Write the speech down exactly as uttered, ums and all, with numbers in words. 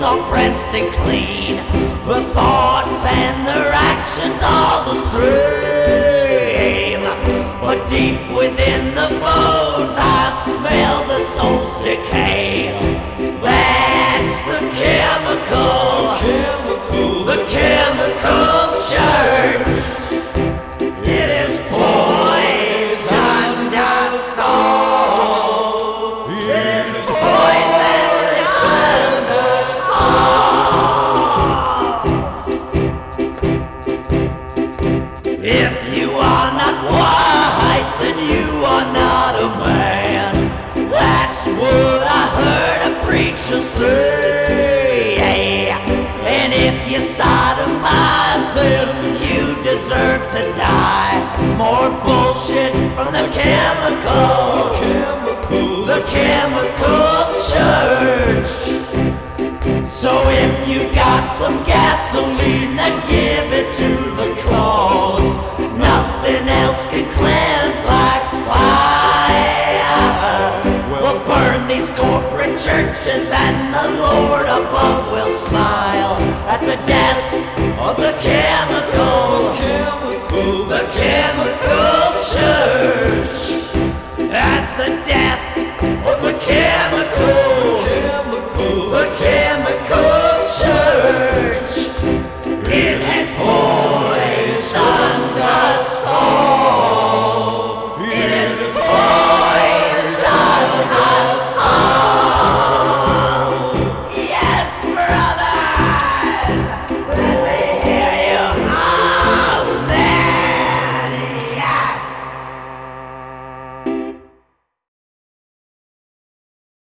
all pressed and clean. The thoughts and their actions are the same. But deep within the bones I smell the soul's decay. That's the chemical, the chemical church. It is poisoned us all. It is poisoned us all. If you are not white, then you are not a man. That's what I heard a preacher say. And if you sodomize, then you deserve to die. More bullshit from the chemical, the chemical church. So if you got some gasoline, then give it to the cause. Nothing else can cleanse like fire. We'll burn these corporate churches and the Lord above will smile at the death of the chemical